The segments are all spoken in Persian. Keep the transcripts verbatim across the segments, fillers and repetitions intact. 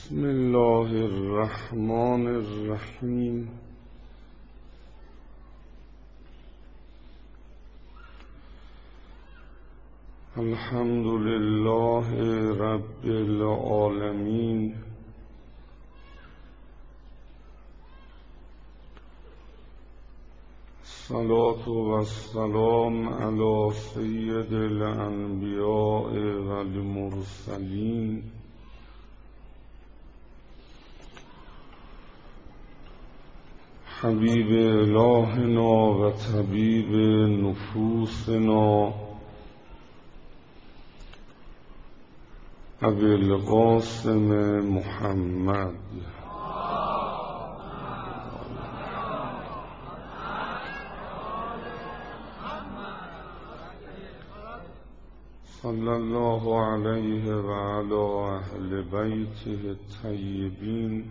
بسم الله الرحمن الرحیم. الحمد لله رب العالمین. الصلاة والسلام علی سید الانبیاء والمرسلین حبیب الهنا و طبیب نفوسنا ابی القاسم محمد صلی الله علیه و علی اهل بیته الطیبین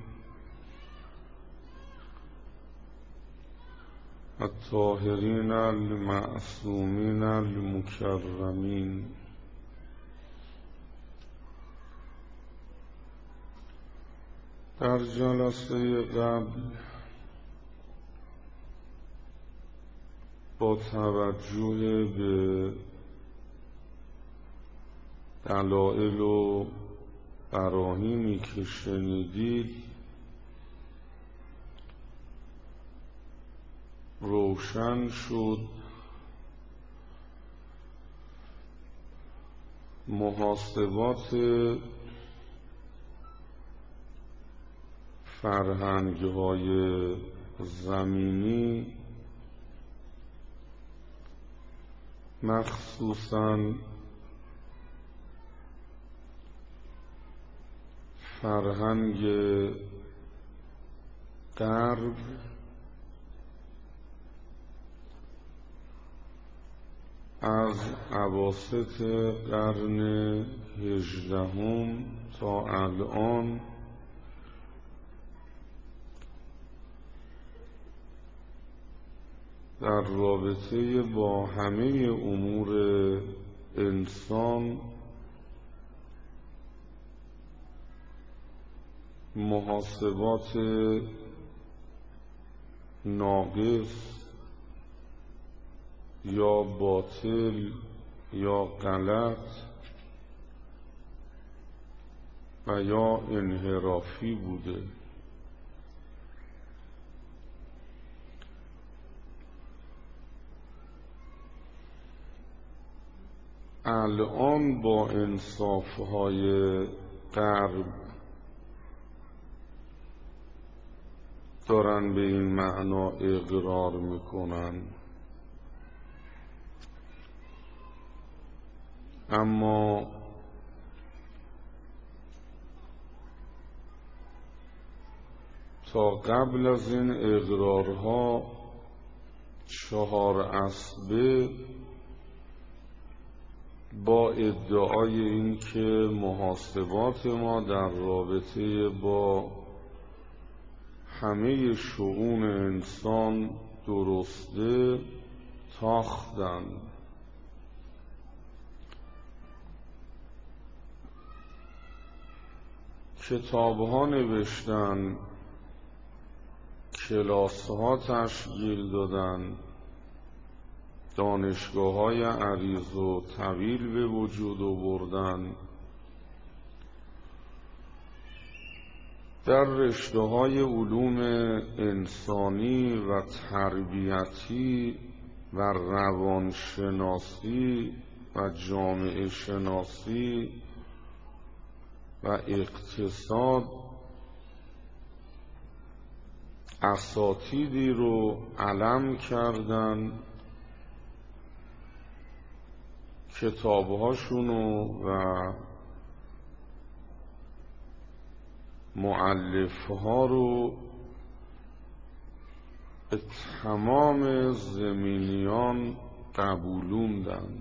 الطاهرین المعصومین المکرمین. در جلسه قبل با توجه به دلایل و براهینی که شنیدید روشن شد محاسبات فرهنگ‌های زمینی مخصوصاً فرهنگ غرب از اواسط قرن هجدهم تا الان در رابطه با همه امور انسان محاسبات ناقص یا باطل یا غلط و یا انحرافی بوده. الان با انصافهای غرب دارن به این معنا اقرار میکنن، اما تا قبل از این اقرارها چهار اسبه با ادعای این که محاسبات ما در رابطه با همه شؤون انسان درسته تاختن. کتاب‌ها نوشتن، کلاس‌ها تشکیل دادن، دانشگاه‌های عریض و طویل به وجود آوردن، در رشته‌های علوم انسانی و تربیتی و روانشناسی و جامعه شناسی و اقتصاد اساتیدی رو علم کردن، کتابهاشونو و مؤلفها رو به تمام زمینیان قبولوندن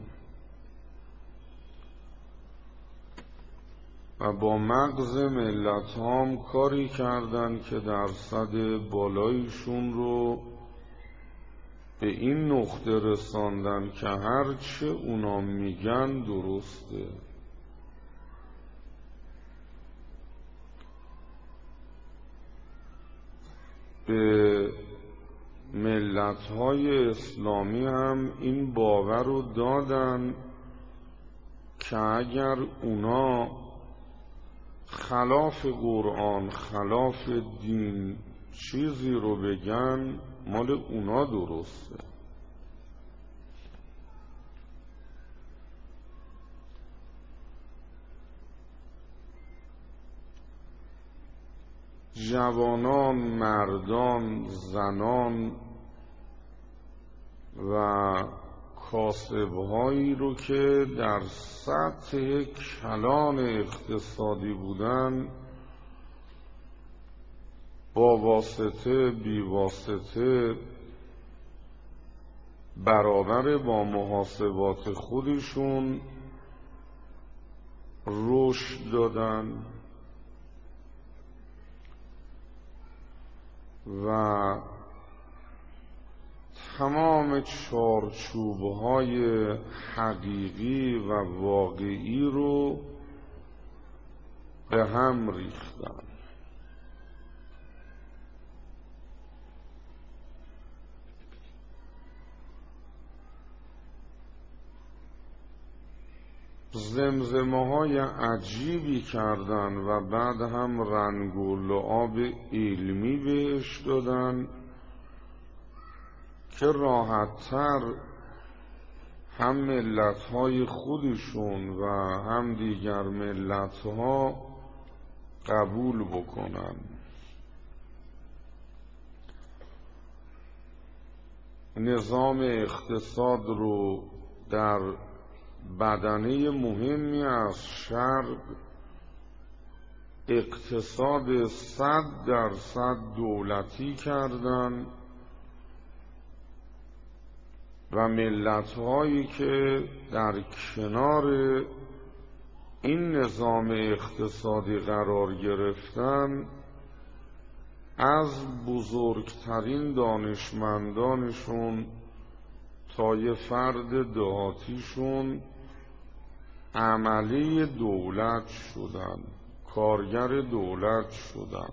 و با مغز ملت هم کاری کردن که درصد بالایشون رو به این نقطه رساندن که هرچه اونا میگن درسته. به ملت‌های اسلامی هم این باور رو دادن که اگر اونا خلاف قرآن، خلاف دین چیزی رو بگن، مال اونا درسته. جوانان، مردان، زنان و کاسب‌هایی رو که در سطح کلان اقتصادی بودن، با واسطه بی واسطه برابر با محاسبات خودشون رشد دادن و تمام چارچوب‌های حقیقی و واقعی رو به هم ریختن. زمزمه‌های عجیبی کردن و بعد هم رنگ و لعاب علمی بهش دادن که راحت‌تر هم ملت‌های خودشون و هم دیگر ملت‌ها قبول بکنن. نظام اقتصاد رو در بدنه مهمی از شرق، اقتصاد صد درصد دولتی کردن و ملت‌هایی که در کنار این نظام اقتصادی قرار گرفتن، از بزرگترین دانشمندانشون تا یه فرد دهاتیشون عملی دولت شدن، کارگر دولت شدن.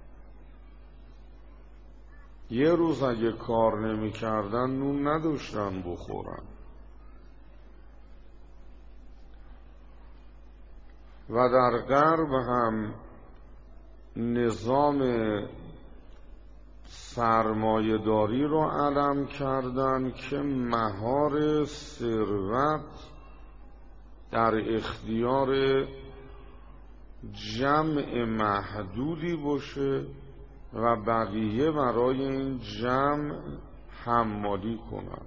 یه روز اگه کار نمی کردن نون نداشتن بخورن. و در غرب هم نظام سرمایه‌داری رو علم کردن که مهار ثروت در اختیار جمع محدودی باشه و بقیه برای این جمع حمالی کنن.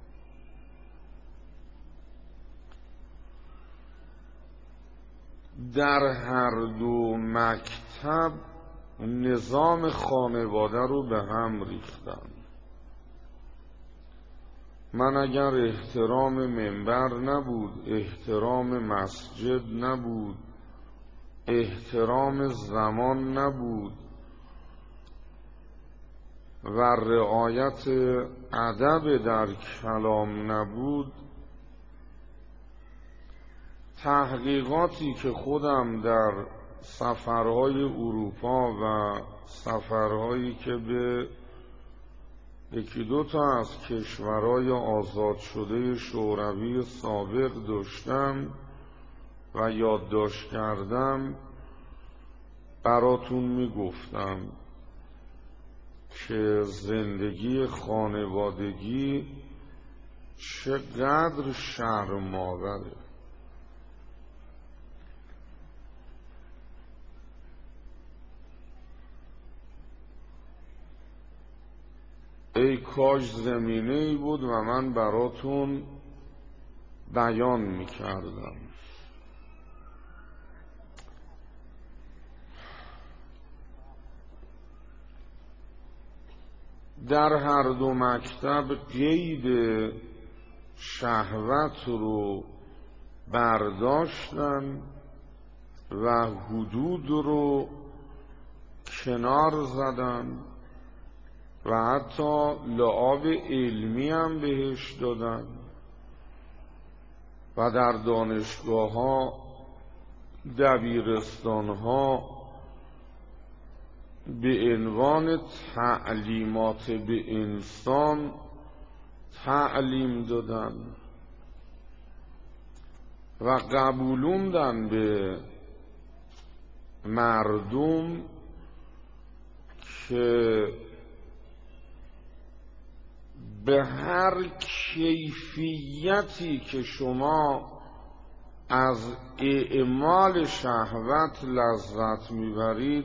در هر دو مکتب نظام خانواده رو به هم ریختن. من اگر احترام منبر نبود، احترام مسجد نبود، احترام زمان نبود و رعایت ادب در کلام نبود، تحقیقاتی که خودم در سفرهای اروپا و سفرهایی که به یکی دو تا از کشورهای آزاد شده شوروی سابق داشتم و یادداشت کردم، براتون میگفتم که زندگی خانوادگی چقدر شرم‌آوره. ای کاش زمینه ای بود و من براتون بیان میکردم. در هر دو مکتب قید شهوت رو برداشتن و حدود رو کنار زدن و حتی لعاب علمی هم بهش دادن و در دانشگاه ها، دبیرستان ها به عنوان تعلیمات به انسان تعلیم دادن و قبولوندن به مردم که به هر کیفیتی که شما از اعمال شهوت لذت میبرید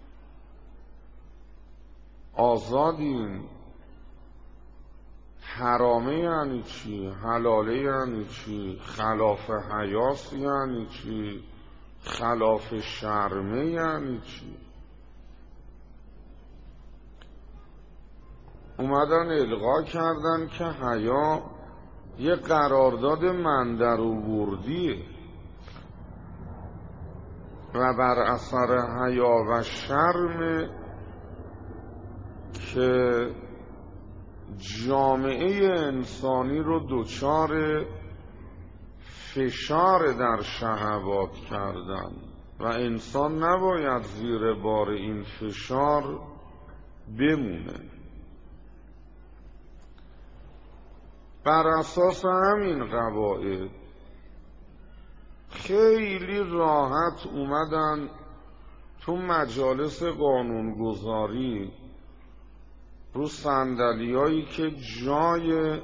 آزادین. حرامه یعنی چی؟ حلاله یعنی چی؟ خلاف حیاس یعنی چی؟ خلاف شرمه یعنی چی؟ اومدن القا کردن که حیا یه قرارداد مندرآوردیه و بر اثر حیا و شرم که جامعه انسانی رو دچار فشار در شهوات کردن و انسان نباید زیر بار این فشار بمونه. بر اساس همین قواعد خیلی راحت اومدن تو مجالس قانونگذاری رو صندلیایی که جای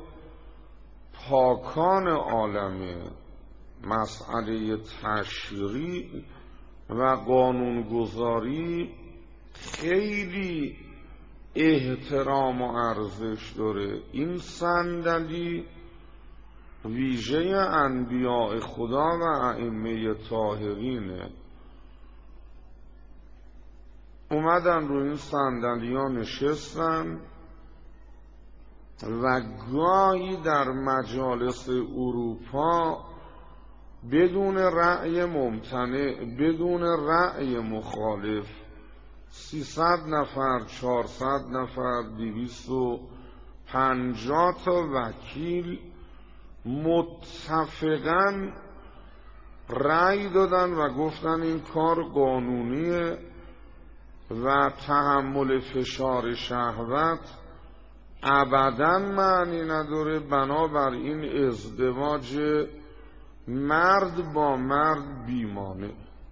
پاکان عالمه مسئله تشریع و قانونگذاری خیلی احترام و ارزش داره. این صندلی ویژه انبیاء خدا و ائمه طاهرینه. اومدن رو این صندلی ها نشستن و گاهی در مجالس اروپا بدون رأی ممتنع، بدون رأی مخالف، سیصد نفر، چهارصد نفر، دویست و پنجاه تا وکیل متفقاً رأی دادن و گفتن این کار قانونیه و تحمل فشار شهوت ابداً معنی نداره، بنابراین ازدواج مرد با مرد بیمانه.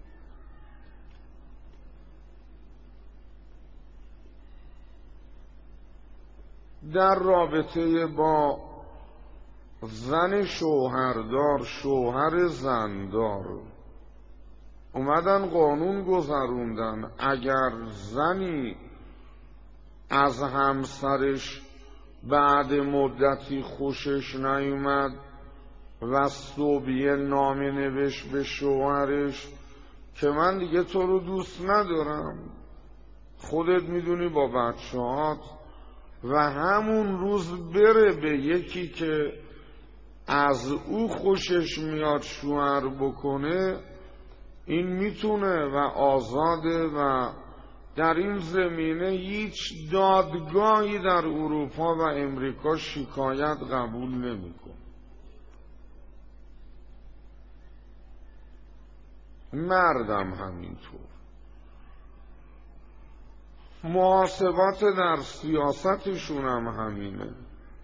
در رابطه با زن شوهردار، شوهر زندار اومدن قانون گذروندن اگر زنی از همسرش بعد مدتی خوشش نیومد و صبیه نامه نوشت به شوهرش که من دیگه تو رو دوست ندارم، خودت میدونی با بچه‌هات، و همون روز بره به یکی که از او خوشش میاد شوهر بکنه، این میتونه و آزاده و در این زمینه هیچ دادگاهی در اروپا و امریکا شکایت قبول نمیکنه. مردم همینطور. محاسبات در سیاستشون هم همینه.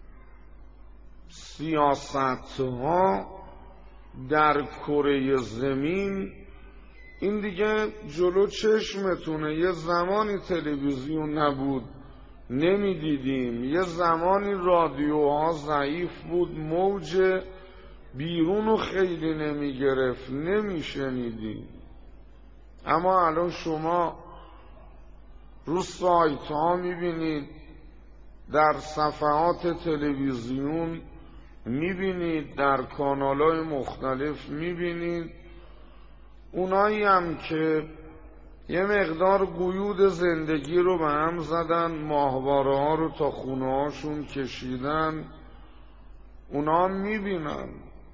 سیاست ها در کره زمین این دیگه جلو چشمتونه. یه زمانی تلویزیون نبود نمیدیدیم، یه زمانی رادیوها ضعیف بود، موج بیرونو خیلی نمیگرفت، نمیشنیدیم. اما الان شما رو سایت ها میبینید، در صفحات تلویزیون میبینید، در کانال های مختلف میبینید اونایی هم که یه مقدار قیود زندگی رو به هم زدن، ماهواره ها رو تا خونه هاشون کشیدن، اونا میبینن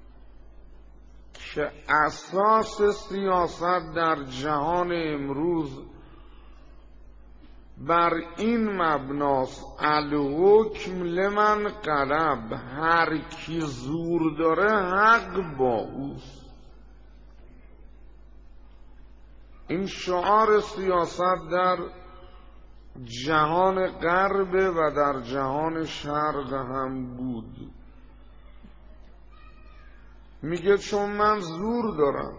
که اساس سیاست در جهان امروز بر این مبناست: الحکم لمن غلب، هر کی زور داره حق با اوست. این شعار سیاست در جهان غرب و در جهان شرق هم بود. میگه چون من زور دارم،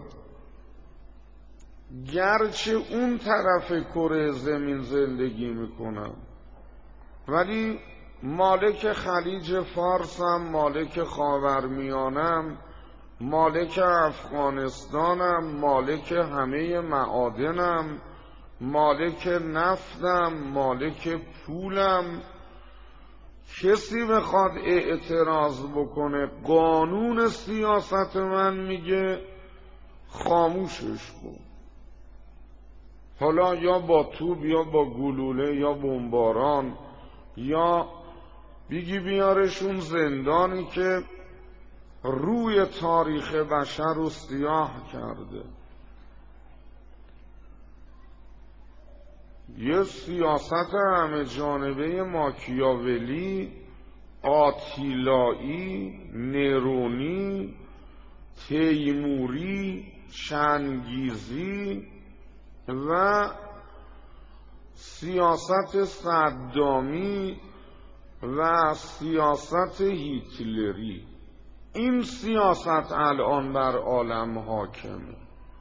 گرچه اون طرف کره زمین زندگی میکنم ولی مالک خلیج فارسم، مالک خاورمیانم، مالک افغانستانم، مالک همه معادنم، مالک نفتم، مالک پولم. کسی بخواد اعتراض بکنه قانون سیاست من میگه خاموشش کن، حالا یا با توپ یا با گلوله یا بمباران، یا بگی بیارشون زندانی که روی تاریخ بشر رو سیاه کرده. یه سیاست همه جانبه ماکیاولی، آتیلایی، نرونی، تیموری، چنگیزی و سیاست صدامی و سیاست هیتلری، این سیاست الان بر عالم حاکمه.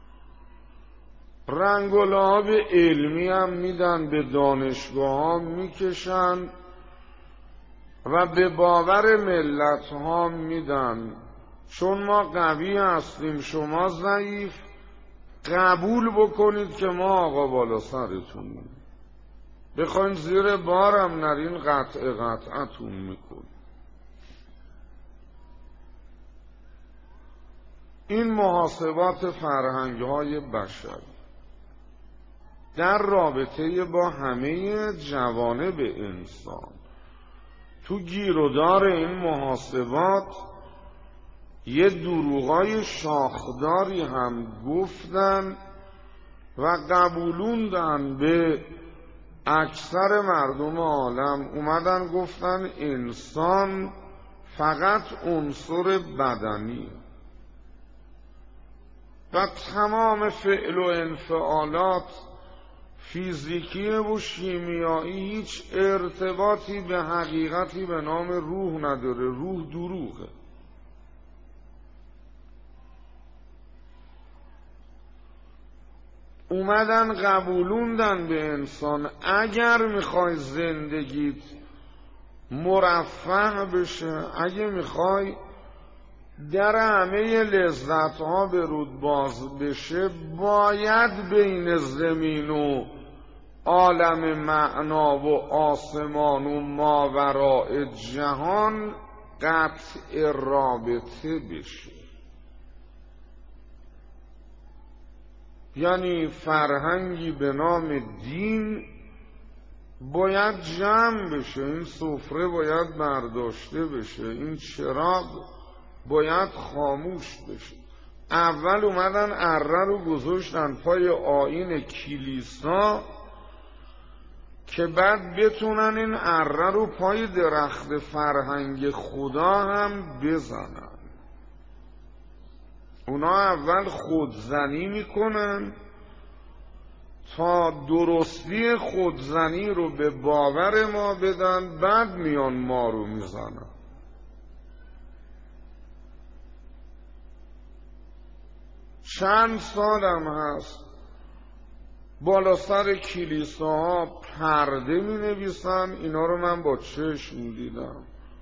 رنگ و لعاب علمی هم میدن، به دانشگاه ها میکشن و به باور ملت ها میدن. چون ما قوی هستیم شما ضعیف، قبول بکنید که ما آقا بالا سرتونیم، بخواین زیر بارم نرین قطع قطعتون میکن. این محاسبات فرهنگ های بشر در رابطه با همه جوانب انسان، تو گیرودار این محاسبات یه دروغای شاخداری هم گفتن و قبولوندن به اکثر مردم عالم. اومدن گفتن انسان فقط عنصر بدنی و تمام فعل و انفعالات فیزیکی و شیمیایی هیچ ارتباطی به حقیقتی به نام روح نداره. روح دروغه. اومدن قبولوندن به انسان اگر میخوای زندگیت مرفه بشه، اگه میخوای در همه لذت ها به رود باز بشه، باید بین زمین و عالم معنا و آسمان و ماوراء جهان قطع رابطه بشه. یعنی فرهنگی به نام دین باید جمع بشه، این سفره باید برداشته بشه، این چراغ باید خاموش بشه. اول اومدن اره رو گذاشتن پای آیین کلیسا که بعد بتونن این اره رو پای درخت فرهنگ خدا هم بزنن. اونا اول خودزنی میکنن تا درستی خودزنی رو به باور ما بدن، بعد میان ما رو میزنن. چند سالم هست بالا سر کلیساها پرده می نویسن، اینا رو من با چشم دیدم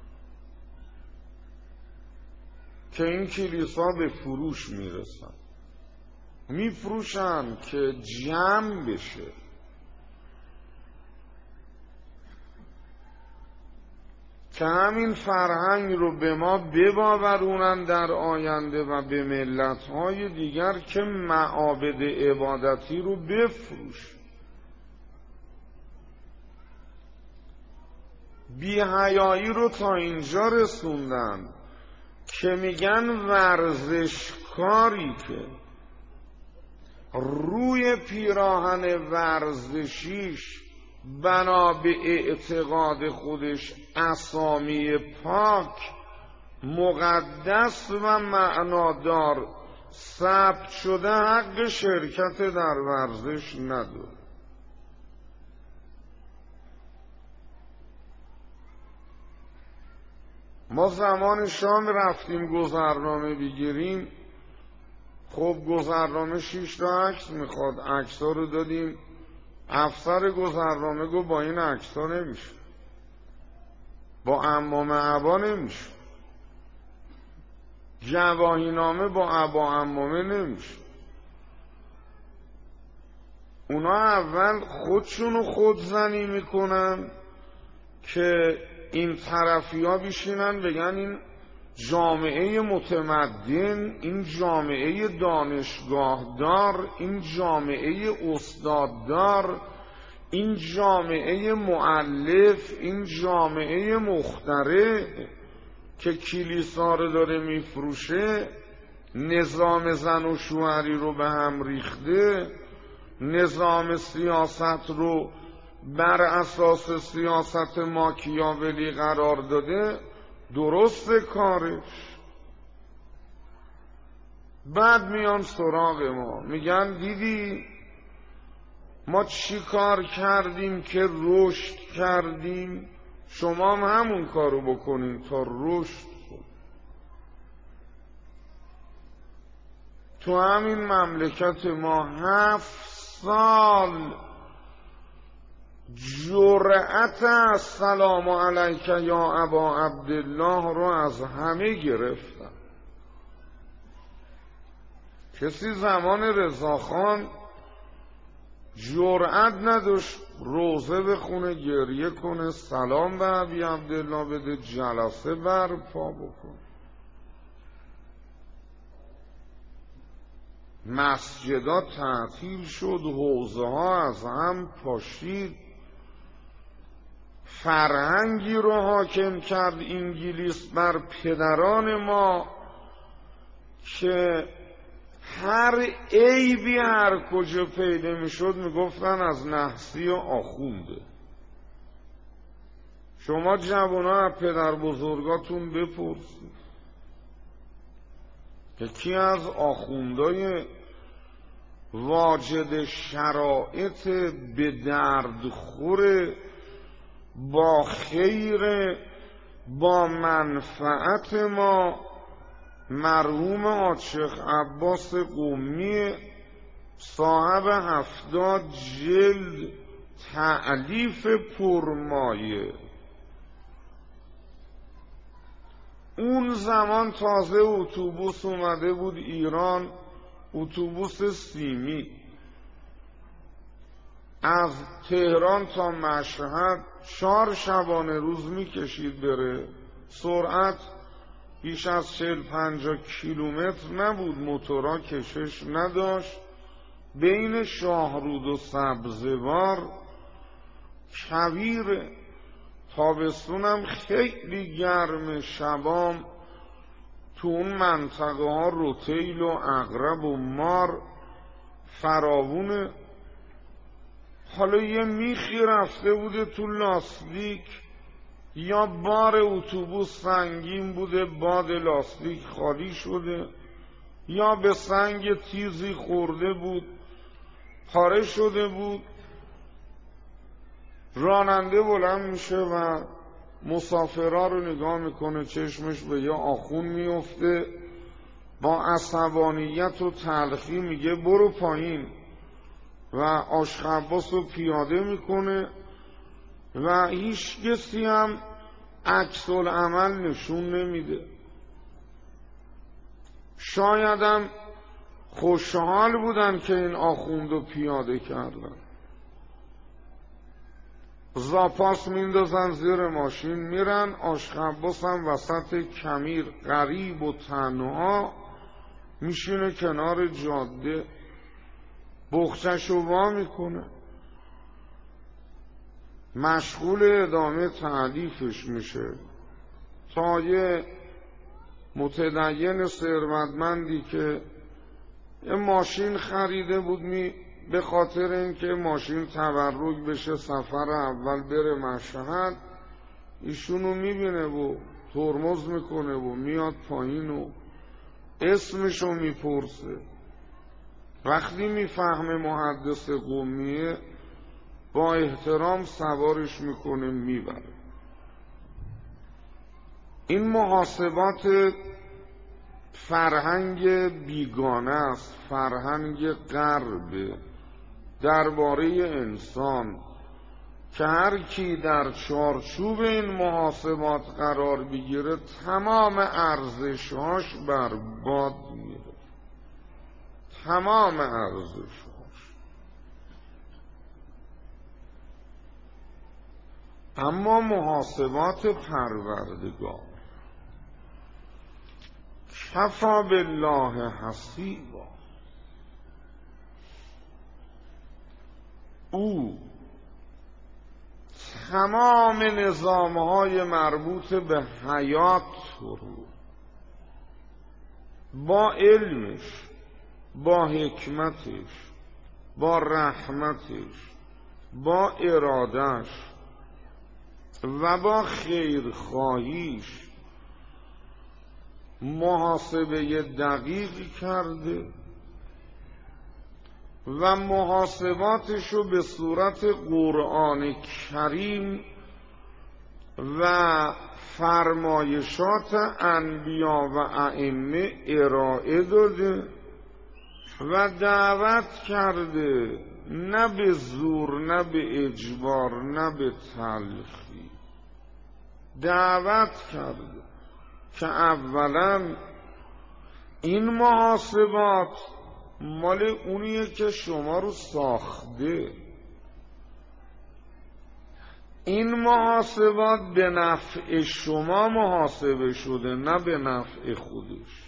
که این کلیسا به فروش می رسن، می فروشن که جمع بشه. که همین فرهنگ رو به ما بباورونن در آینده و به ملت‌های دیگر که معابد عبادتی رو بفروش. بی‌حیایی رو تا اینجا رسوندن که میگن ورزشکاری که روی پیراهن ورزشیش بنا به اعتقاد خودش اسامی پاک مقدس و معنادار ثبت شده، حق شرکت در ورزش نداره. ما زمان شام رفتیم گذرنامه بگیریم، خب گذرنامه شیش تا عکس میخواد، عکس ها رو دادیم، افسر گذرنامه گفت با این عکس ها نمیشه، با عمام عبا نمیشه، گواهی نامه با عبا عمامه نمیشه. اونا اول خودشونو خودزنی میکنن که این طرفی ها بیشینن بگن این جامعه متمدن، این جامعه دانشگاه دار، این جامعه استاددار، این جامعه مؤلف، این جامعه مخترع که کلیسا رو داره میفروشه، نظام زن و شوهری رو به هم ریخته، نظام سیاست رو بر اساس سیاست ماکیاولی قرار داده، درست کارش. بعد میان سراغ ما میگن دیدی ما چی کار کردیم که رشد کردیم، شما هم همون کارو بکنین تا رشد کنید. تو همین مملکت ما هفت سال جرأت السلام علیک یا ابا عبدالله رو از همه گرفتن. کسی زمان رضاخان جرأت نداشت روزه بخونه، گریه کنه، سلام به ابی عبدالله بده، جلسه برپا بکنه. مسجدها تعطیل شد، حوزه ها از هم پاشید، فرهنگی رو حاکم کرد انگلیس بر پدران ما که هر عیبی هر کجا پیدا می شد می گفتن از نحسی و آخونده. شما جوانان از پدر بزرگاتون بپرسید که کی از آخوندای واجد شرایط به درد خوره، با خیر، با منفعت ما، مرحوم حاج شیخ عباس قمی صاحب هفتاد جلد تألیف پرمایه. اون زمان تازه اتوبوس اومده بود ایران، اتوبوس سیمی از تهران تا مشهد چهار شبانه روز میکشید بره، سرعت بیش از چهل پنجاه کیلومتر نبود، موتورا کشش نداشت، بین شاهرود و سبزوار کویر، تابستونم خیلی گرم، شبام تو اون منطقه ها روتیل و عقرب و مار فراوونه. حالا یه میخی رفته بوده تو لاستیک، یا بار اتوبوس سنگین بوده باد لاستیک خالی شده، یا به سنگ تیزی خورده بود پاره شده بود. راننده بلند میشه و مسافرها رو نگاه میکنه، چشمش به یه آخون میفته، با عصبانیت و تلخی میگه برو پایین و آشخباس رو پیاده میکنه و هیچ کسی هم عکس العمل نشون نمیده. شایدم خوشحال بودن که این آخوندو پیاده کردن. زاپاس میندازن زیر ماشین میرن، آشخباس هم وسط کمیر غریب و تنها میشینه کنار جاده، بخچشو وا میکنه، مشغول ادامه تعلیفش میشه تا یه متدین ثروتمندی که یه ماشین خریده بود، می به خاطر اینکه ماشین تبرک بشه سفر اول بره مشهد، ایشونو میبینه و ترمز میکنه و میاد پایین و اسمشو میپرسه. وقتی میفهمه محدث قمیه با احترام سوارش میکنه میبره. این محاسبات فرهنگ بیگانه است، فرهنگ غرب درباره انسان که هر کی در چارچوب این محاسبات قرار بگیره تمام ارزش‌هاش برباد میره، تمام ارزش‌هاش. اما محاسبات پروردگار کفی بالله حسیبا، او تمام نظام‌های مربوط به حیات رو با علمش، با حکمتش، با رحمتش، با ارادش و با خیرخواهیش محاسبه دقیق کرده و محاسباتشو به صورت قرآن کریم و فرمایشات انبیا و ائمه ارائه داده و دعوت کرده، نه به زور، نه به اجبار، نه به تلخی. دعوت کرده که اولا این محاسبات مال اونیه که شما رو ساخته. این محاسبات به نفع شما محاسبه شده، نه به نفع خودش.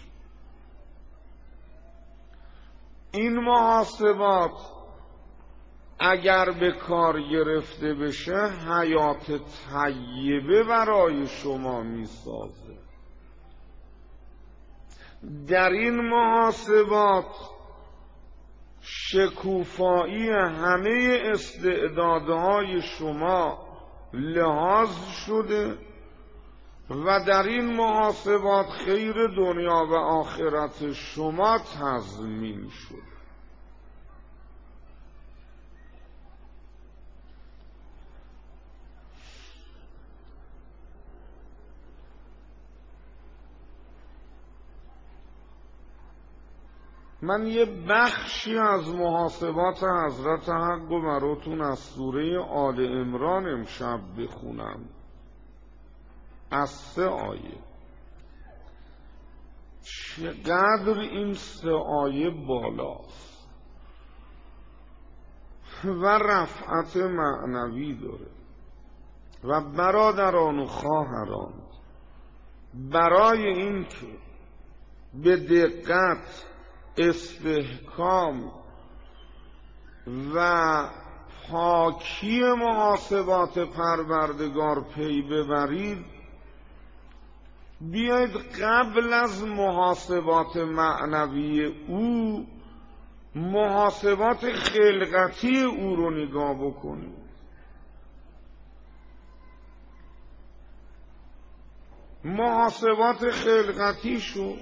این محاسبات اگر به کار گرفته بشه حیات طیبه برای شما میسازه. در این محاسبات شکوفایی همه استعدادهای شما لحاظ شده و در این محاسبات خیر دنیا و آخرت شما تضمین شده. من یه بخشی از محاسبات حضرت حق و براتون از سوره آل عمران امشب بخونم، از سه آیه. چقدر این سه آیه بالاست و رفعت معنوی داره. و برادران و خواهران، برای این که به دقت، استحکام و پاکی محاسبات پروردگار پی ببرید، بیاید قبل از محاسبات معنوی او محاسبات خلقتی او رو نگاه بکنید. محاسبات خلقتی شو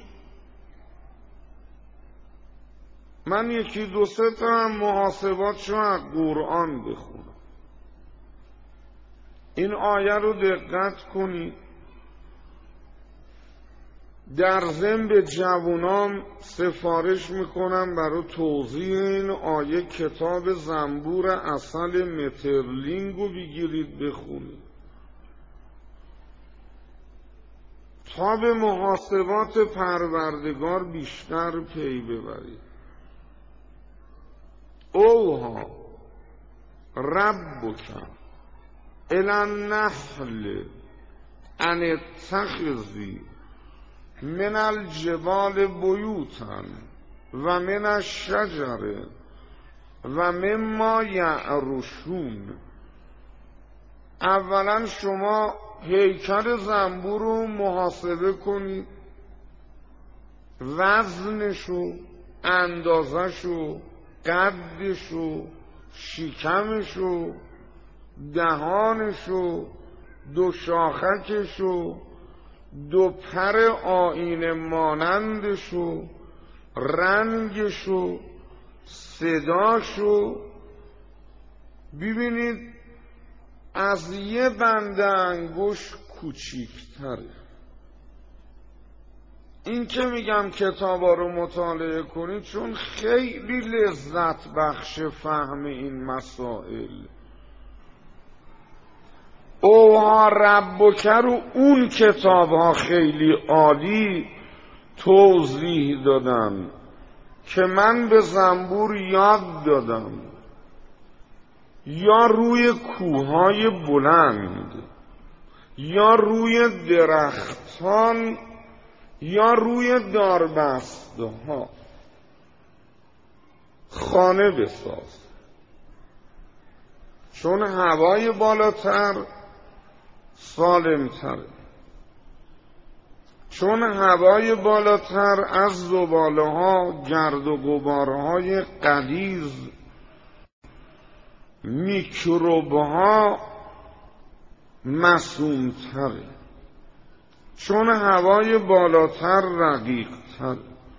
من یکی دو سه تا هم محاسبات شو از قرآن بخونم. این آیه رو دقت کنید. در ضمن به جوانان سفارش میکنم برای توضیح این آیه کتاب زنبور عسل مترلینگ رو بگیرید بخونید تا به محاسبات پروردگار بیشتر پی ببرید. اوها ربک الی النحل ان اتخذی من الجبال بیوتا و من الشجر و مما یعرشون. اولا شما هیکل زنبور رو محاسبه کنید، وزنشو، اندازشو، قدشو، شکمشو، دهانشو، دو شاخکشو، دو پر آینه مانندشو، رنگشو، صداشو. ببینید از یه بنده انگشت کوچیکتره. این که میگم کتابا رو مطالعه کنید چون خیلی لذت بخش فهم این مسائل. اوها ربک رو اون کتاب ها خیلی عالی توضیح دادن که من به زنبور یاد دادم، یا روی کوههای بلند، یا روی درختان، یا روی داربسته ها خانه بساز، چون هوای بالاتر سالمتره، چون هوای بالاتر از زباله ها، گرد و غبارهای غلیظ، میکروب ها معصومتره، چون هوای بالاتر رقیقتر.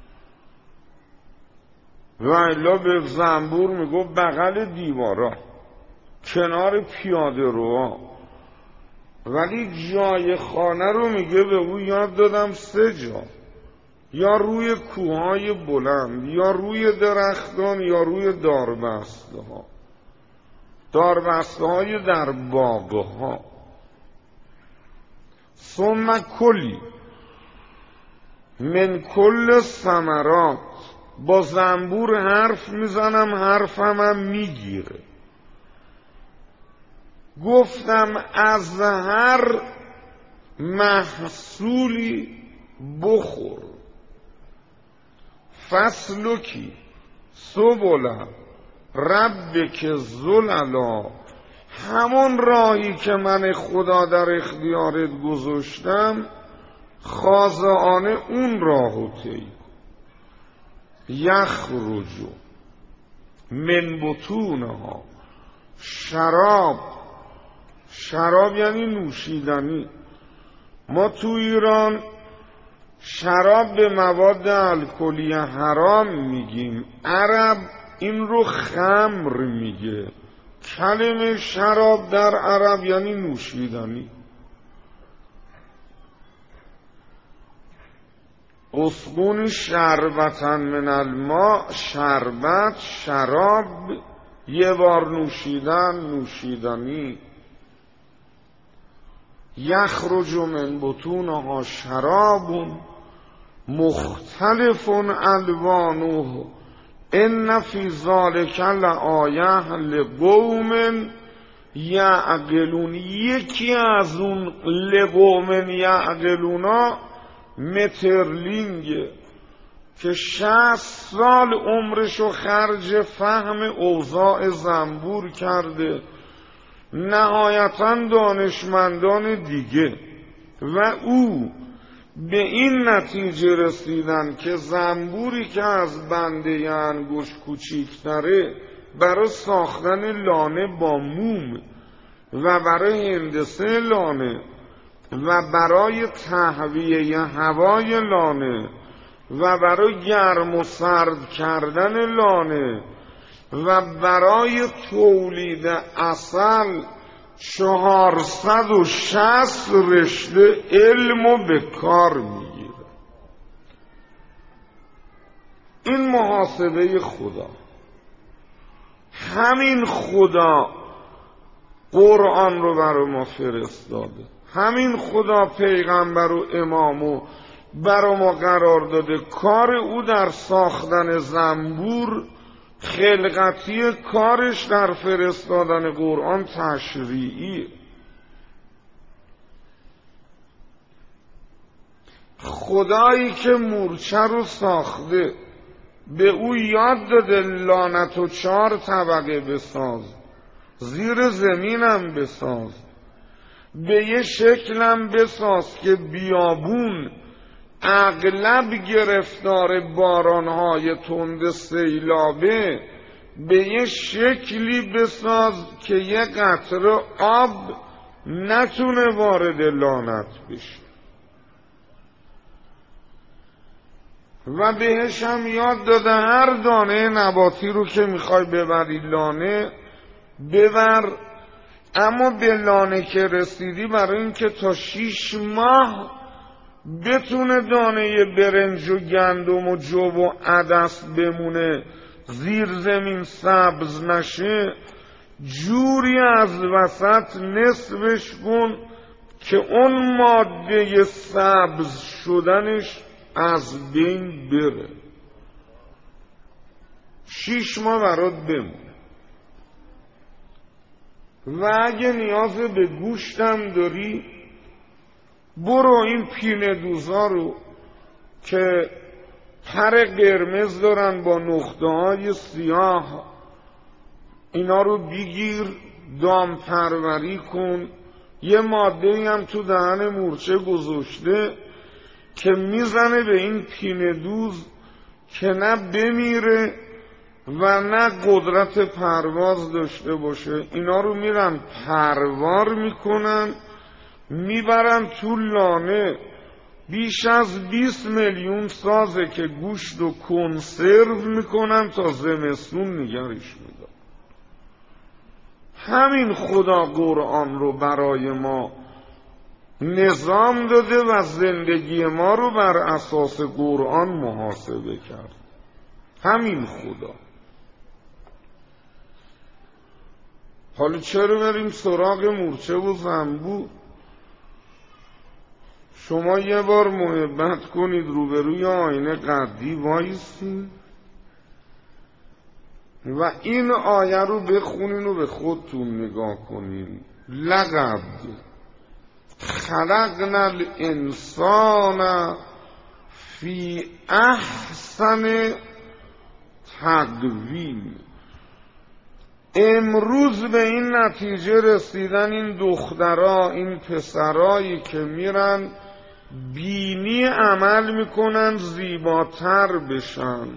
و الا به زنبور میگو بغل دیوارا، کنار پیاده روها، ولی جای خانه رو میگه به او یاد دادم سه جا، یا روی کوههای بلند، یا روی درختان، یا روی داربسته ها، داربسته های در باغ ها. ثم کلی من کل ثمرات، با زنبور حرف میزنم حرفم هم میگیره. گفتم از هر محصولی بخور. فسلکی سبل ربک ذللا، همون راهی که من خدا در اختیارت گذاشتم خاضعانه اون راهو طی. یخرج من بطونها شراب، شراب یعنی نوشیدنی. ما تو ایران شراب به مواد الکلی حرام میگیم، عرب این رو خمر میگه. کلمه شراب در عرب یعنی نوشیدنی. اسقون شربتن من الماء، شربت شراب یه بار نوشیدن نوشیدنی. یخرج من بطونها شراب مختلف الوانه ان فی ذلک لآیه لقوم یعقلون. یکی از اون لقوم یعقلونا مترلینگه که شصت سال عمرشو خرج فهم اوضاع زنبور کرده، نهایتاً دانشمندان دیگه، و او به این نتیجه رسیدن که زنبوری که از بنده انگشت کوچیک‌تره برای ساختن لانه با موم و برای هندسه لانه و برای تهویه هوای لانه و برای گرم و سرد کردن لانه و برای تولید عسل چهارصد و شصت رشته علمو به کار میگیره. این محاسبه خدا. همین خدا قرآن رو برای ما فرستاده، همین خدا پیغمبر و امامو برای ما قرار داده. کار او در ساختن زنبور خلقتی، کارش در فرستادن قرآن تشریعی. خدایی که مورچه رو ساخته به او یاد داده لانت و چهار طبقه بساز، زیر زمینم بساز، به یه شکلم بساز که بیابون اغلب گرفتار بارانهای تند سیلابه، به یه شکلی بساز که یه قطره آب نتونه وارد لانت بشه. و بهش هم یاد داده هر دانه نباتی رو که میخوای ببری لانه ببر، اما به لانه که رسیدی برای اینکه تا شیش ماه بتونه دانه برنج و گندم و جو و عدس بمونه، زیر زمین سبز نشه، جوری از وسط نصفش کن که اون ماده سبز شدنش از بین بره، شیش ماه برات بمونه. و اگه نیاز به گوشتم داری، برو این پینه دوزا رو که پر قرمز دارن با نقطه های سیاه، اینا رو بگیر، دام پروری کن. یه ماده هم تو دهن مورچه گذاشته که میزنه به این پینه دوز که نه بمیره و نه قدرت پرواز داشته باشه. اینا رو میرن پروار میکنن، میبرن تو لانه. بیش از بیست میلیون سازه که گوشت و کنسرو میکنن تا زمستون نگرش میدن. همین خدا قرآن رو برای ما نظام داده و زندگی ما رو بر اساس قرآن محاسبه کرد. همین خدا. حالا چرا بریم سراغ مورچه و زنبور؟ شما یه بار محبت کنید، روبروی آینه قدی وایسید و این آیه رو بخونین و به خودتون نگاه کنین. لقد خلقنا الانسان فی احسن تقویم. امروز به این نتیجه رسیدن این دخترها، این پسرایی که میرن بینی عمل میکنن زیباتر بشن،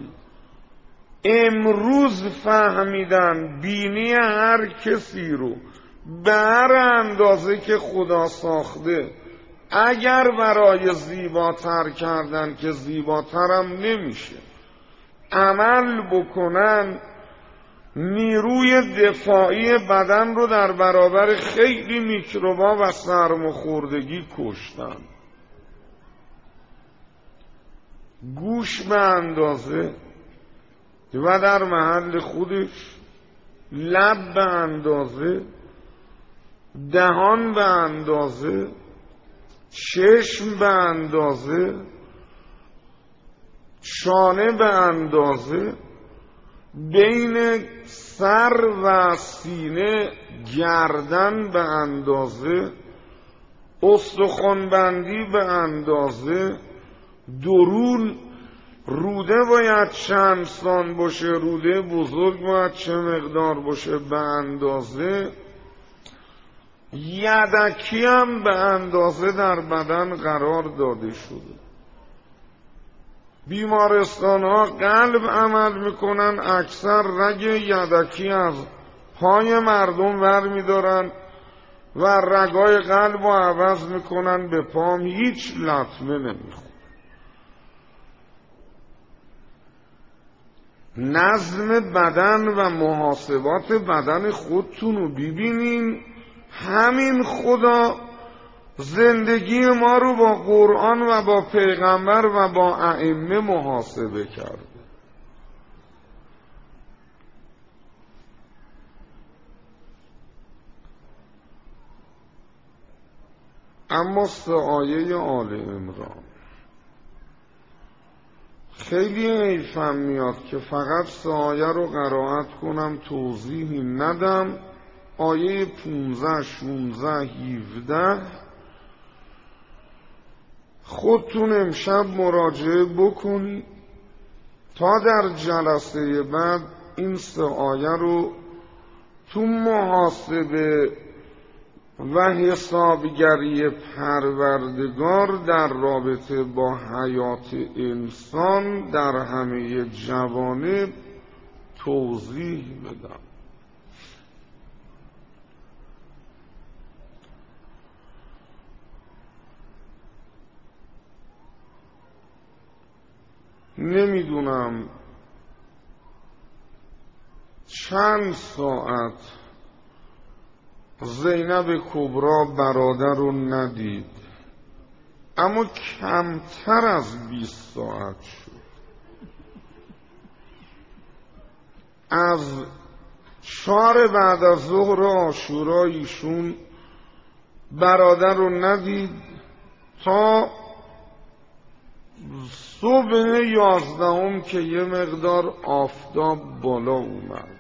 امروز فهمیدن بینی هر کسی رو به هر اندازه که خدا ساخته، اگر برای زیباتر کردن که زیباترم نمیشه عمل بکنن، نیروی دفاعی بدن رو در برابر خیلی میکروبا و سرماخوردگی کشتن. گوش به اندازه و در محل خودش، لب به اندازه، دهان به اندازه، چشم به اندازه، شانه به اندازه، بین سر و سینه گردن به اندازه، استخوانبندی به اندازه، درون روده باید چند سان باشه، روده بزرگ باید چه مقدار باشه به اندازه، یدکی هم به اندازه در بدن قرار داده شده. بیمارستان ها قلب عمل میکنن، اکثر رگ یدکی از پای مردم ور میدارن و رگای قلب رو عوض میکنن به پام، هیچ لطمه نمیخوره. نظم بدن و محاسبات بدن خودتون رو ببینین. همین خدا زندگی ما رو با قرآن و با پیغمبر و با ائمه محاسبه کرده. اما سه آیه آل عمران خیلی حیفم میاد که فقط سه آیه رو قرائت کنم، توضیحی ندم. آیه پونزده، شونزده، هیوده خودتون امشب مراجعه بکنید تا در جلسه بعد این سه آیه رو تو محاسبه و حسابگری پروردگار در رابطه با حیات انسان در همه جوانب توضیح بدم. نمیدونم چند ساعت زینب کبرا برادر رو ندید، اما کمتر از بیست ساعت شد. از چهار بعد از ظهر عاشورا ایشون برادر رو ندید تا صبح یازدهم که یه مقدار آفتاب بالا اومد.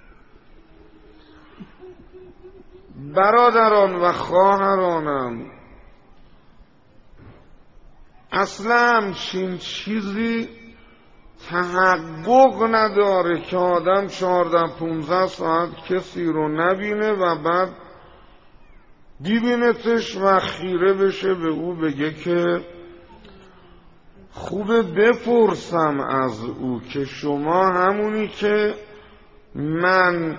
برادران و خواهرانم، اصلا همچین چیزی تحقق نداره که آدم چهارده پونزده ساعت کسی رو نبینه و بعد ببینتش و خیره بشه به او بگه که خوبه بپرسم از او که شما همونی که من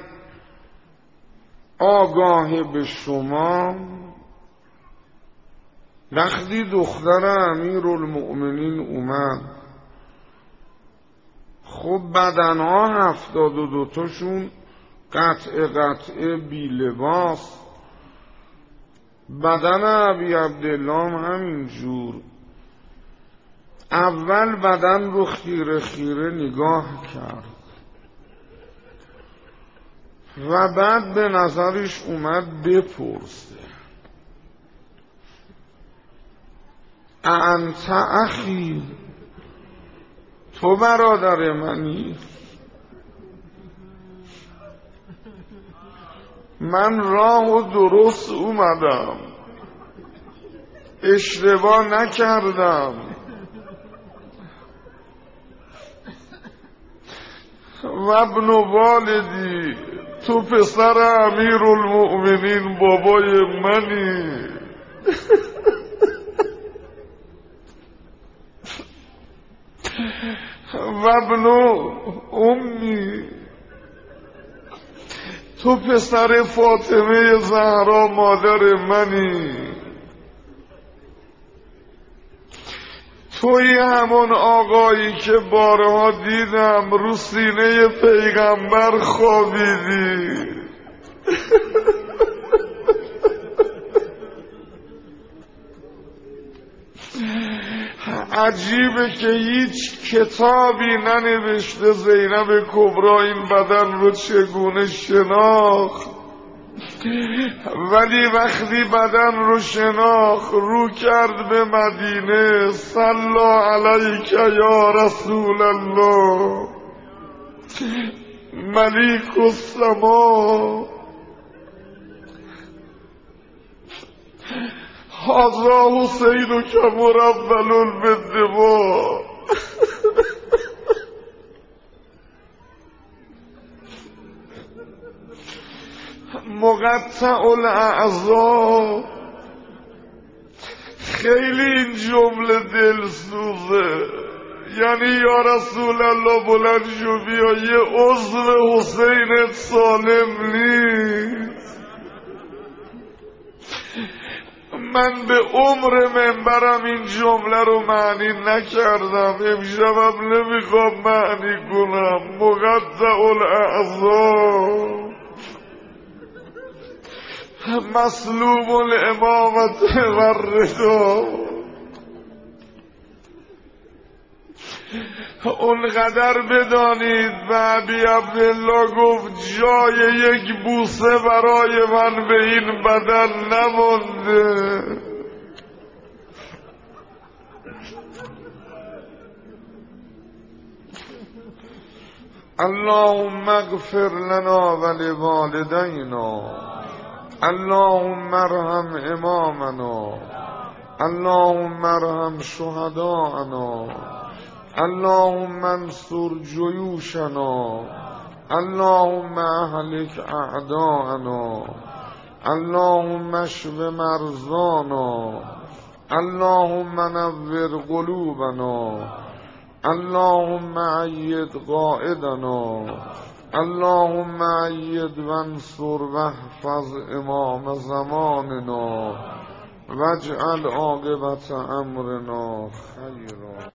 آگاه به شما. وقتی دختر امیرالمؤمنین اومد، خب بدنها هفتاد و دوتاشون قطع قطع بی لباس، بدن ابی عبدالله همین جور. اول بدن رو خیره خیره نگاه کرد و بعد به نظرش اومد بپرسه انت اخی، تو برادر منی؟ من راه و درست اومدم، اشتباه نکردم. و ابن والدی، تو پسر امیرالمؤمنین بابای منی. و ابن امی، تو پسر فاطمه زهرا مادر منی. توی همون آقایی که بارها دیدم رو سینه پیغمبر خوابیدی. عجیبه که هیچ کتابی ننوشته زینب کبرا این بدن رو چگونه شناخت، ولی وقتی بدن رو شناخت رو کرد به مدینه. صلی علیک یا رسول الله ملیک السما، هذا حسین که مربل بالدماء. مقطع الاعضاء. خیلی این جمله دلسوزه، یعنی یا رسول الله بلند شو بیا، یه عضو حسینت سالم نیست. من به عمر منبرم این جمله رو معنی نکردم، امشبم نمیخوام معنی کنم. مقطع الاعضاء، مسلوب الامامت و الرضا. اونقدر بدانید و ابی عبدالله گفت جای یک بوسه برای من به این بدن نمونده. اللهم اغفر لنا ولوالدینا، اللهم ارحم امامنا، اللهم ارحم شهداءنا، اللهم انصر جیوشنا، اللهم اهلك اعداءنا، اللهم اشف مرضانا، اللهم نور قلوبنا، اللهم أيد قائدنا، اللهم أيد وانصر واحفظ امام زماننا واجعل عاقبة امرنا خيرا.